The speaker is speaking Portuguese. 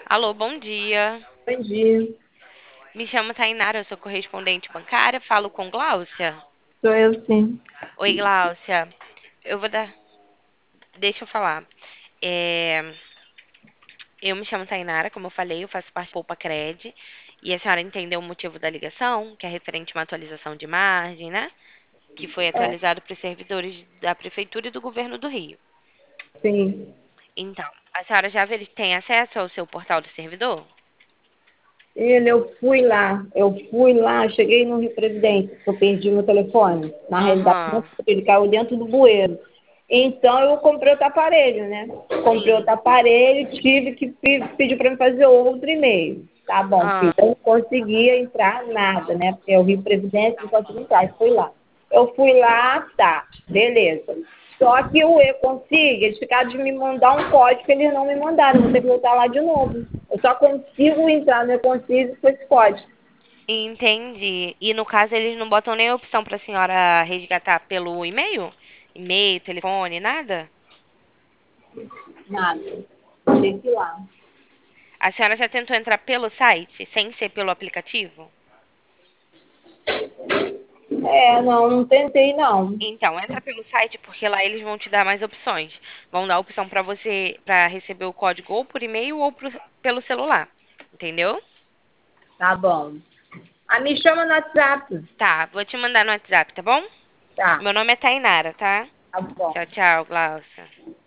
Alô, bom dia. Entendi. Me chamo Tainara, eu sou correspondente bancária, falo com Gláucia. Sou eu sim. Oi, Gláucia. Eu vou dar. Deixa eu falar. É, Eu me chamo Tainara, como eu falei, eu faço parte do Poupa Cred. E a senhora entendeu o motivo da ligação, que é referente a uma atualização de margem, né? Que foi É, atualizado para os servidores da Prefeitura e do Governo do Rio. sim. Então, a senhora já tem acesso ao seu portal do servidor? Eu fui lá, cheguei no Rio Previdência, que eu perdi meu telefone. Na realidade, não, Aham. ele caiu dentro do bueiro. Então, eu comprei outro aparelho, né? Comprei outro Sim. aparelho, tive que pedir para me fazer outro e-mail. Tá bom, filho. Ah, Eu não conseguia entrar nada, né? Porque é o Rio Previdência, não consegui entrar. Fui lá. Eu fui lá, tá, beleza. Só que o e-Config, eles ficaram de me mandar um código que eles não me mandaram. Vou ter que voltar lá de novo. Eu só consigo entrar no e-Config com esse código. entendi. E no caso eles não botam nem opção para a senhora resgatar pelo e-mail? E-mail, telefone, nada? Nada. Tem que ir lá. A senhora já tentou entrar pelo site, sem ser pelo aplicativo? Não tentei, não. Então, entra pelo site porque lá eles vão te dar mais opções. Vão dar opção para você para receber o código ou por e-mail ou pelo celular. Entendeu? Tá bom. Ah, me chama no WhatsApp. Tá, vou te mandar no WhatsApp, tá bom? Tá, Meu nome é Tainara, tá? tá bom. Tchau, tchau, Glaucia.